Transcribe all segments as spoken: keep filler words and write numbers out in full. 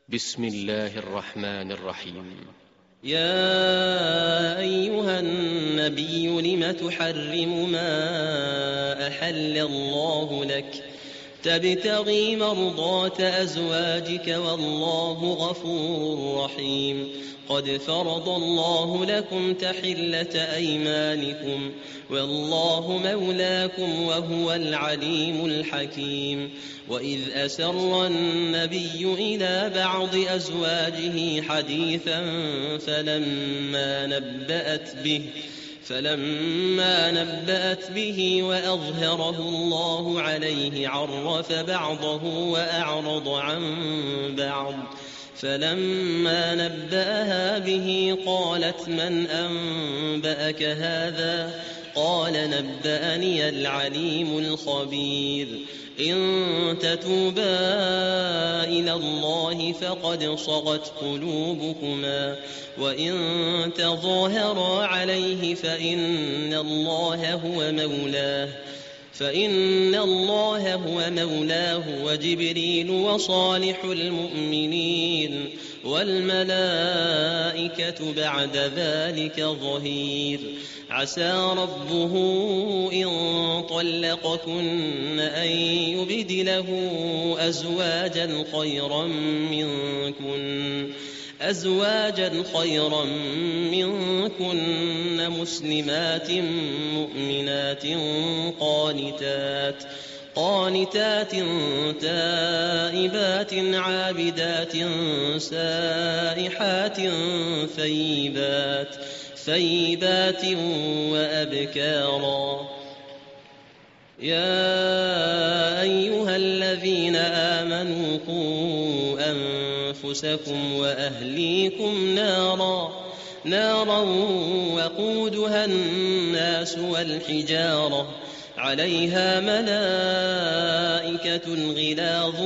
بسم الله الرحمن الرحيم. يا أيها النبي لم تحرم ما أحل الله لك تبتغي مرضات أزواجك والله غفور رحيم. قد فرض الله لكم تحلة أيمانكم والله مولاكم وهو العليم الحكيم. وإذ أسر النبي إلى بعض أزواجه حديثا فلما نبأت به فلما نبأت به وأظهره الله عليه عرف بعضه وأعرض عن بعض. فلما نبأها به قالت من أنبأك هذا؟ قال نبأني العليم الخبير. إن تتوبا إلى الله فقد صغت قلوبكما وإن تظاهرا عليه فإن الله هو مولاه فإن الله هو مولاه وجبريل وصالح المؤمنين والملائكة بعد ذلك ظهير. عسى ربه إن طلقكن أن يبدله أزواجا خيرا منكن أزواجا خيرا منكن مسلمات مؤمنات قانتات قانتات تائبات عابدات سائحات ثيبات ثيبات وأبكارا. يا أيها الذين آمنوا قوا أنفسكم وأهليكم نارا نارا وقودها الناس والحجارة عليها ملائكة غلاظ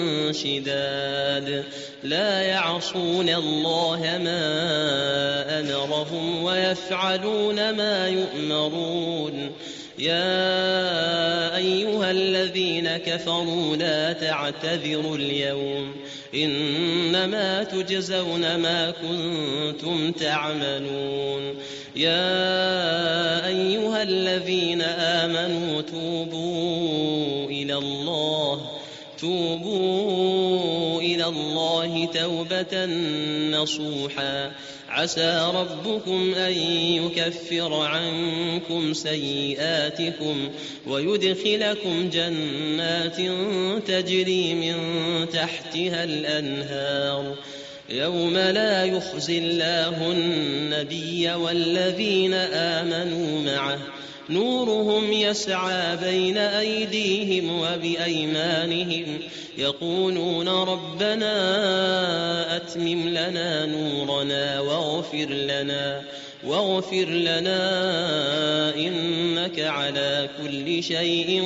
شداد لا يعصون الله ما أمرهم ويفعلون ما يؤمرون. يا أيها الذين كفروا لا تعتذروا اليوم إنما تجزون ما كنتم تعملون. يا أيها الذين آمنوا توبوا إلى الله توبوا إلى الله توبة نصوحا عسى ربكم أن يكفر عنكم سيئاتكم ويدخلكم جنات تجري من تحتها الأنهار يوم لا يخزي الله النبي والذين آمنوا معه نورهم يسعى بين أيديهم وبأيمانهم يقولون ربنا أتمم لنا نورنا واغفر لنا واغفر لنا إنك على كل شيء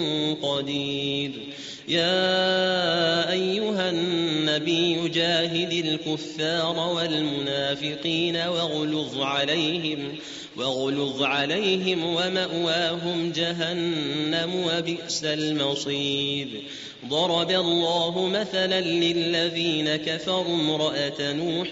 قدير. يا أيها النبي جاهد الكفار والمنافقين واغلظ عليهم واغلظ عليهم ومأواهم جهنم وبئس المصير. ضرب الله مثلا للذين كفروا امرأة نوح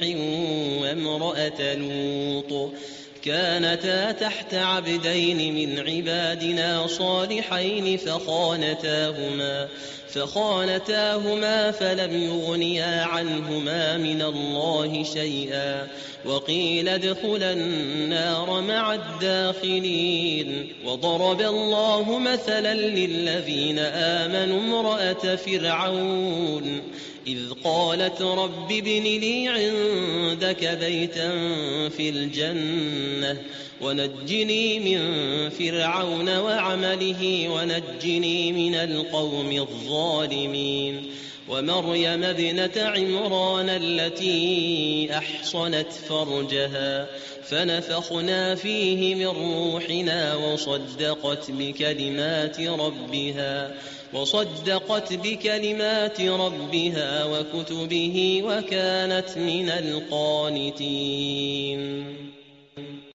وامرأة لوط كانتا تحت عبدين من عبادنا صالحين فخانتاهما فخانتاهما فلم يغنيا عنهما من الله شيئا وقيل ادخلا النار مع الداخلين. وضرب الله مثلا للذين آمنوا امرأة فرعون إذ قالت رب ابن لي عندك بيتا في الجنة ونجني من فرعون وعمله ونجني من القوم الظالمين. ومريم ابنة عمران التي أحصنت فرجها فنفخنا فيه من روحنا وصدقت بكلمات ربها وصدقت بكلمات ربها وكتبه وكانت من القانتين.